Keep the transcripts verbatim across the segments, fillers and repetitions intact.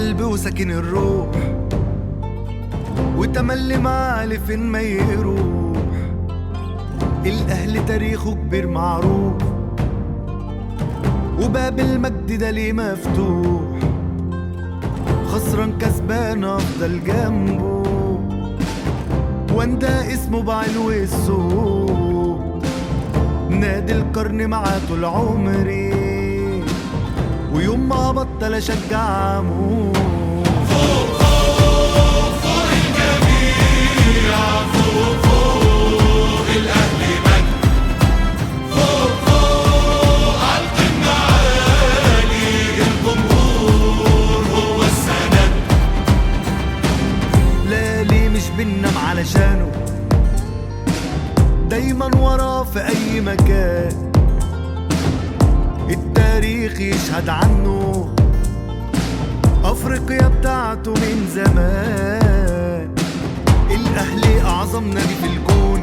القلب وسكن الروح، وتملي معالي فين ما يروح. الأهل تاريخه كبير معروف، وباب المجد ده ليه مفتوح. خسران كسبان أفضل جنبه، وانده اسمه بعلو السوق. نادي القرن معاه طول عمري، ويوم ما بطل اشجع عمود. فوق فوق فوق الجميع، فوق فوق الأهل مجد، فوق فوق عالقمة عالي، الجمهور هو السند. ليالي مش بننام علشانه، دايما وراه في اي مكان. التاريخ يشهد عنه، افريقيا بتاعته من زمان. الاهلي اعظم نادي في الكون،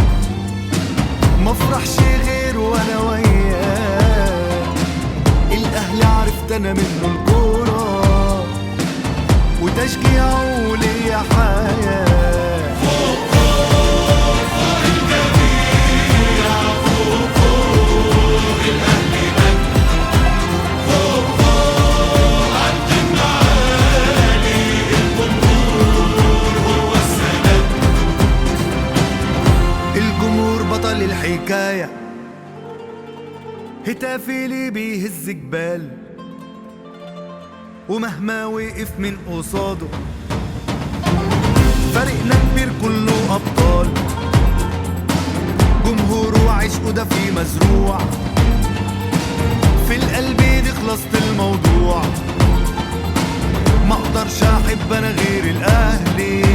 مفرحش غير وانا وياه. الاهلي عرفت انا منه الكورة، وتشجيعه ليا حياة. فوق فوق فوق الجميع، فوق فوق الأهل مجد، فوق فوق عالقمة عالي، الجمهور هو السند. الجمهور بطل الحكاية، هتافي ليه بيهز جبال، ومهما وقف من قصاده فريقنا كبير كله أبطال. جمهوره وعشقه ده فيه مزروع، في القلب دي خلصت الموضوع. ما اقدرش احب انا غير الاهلي،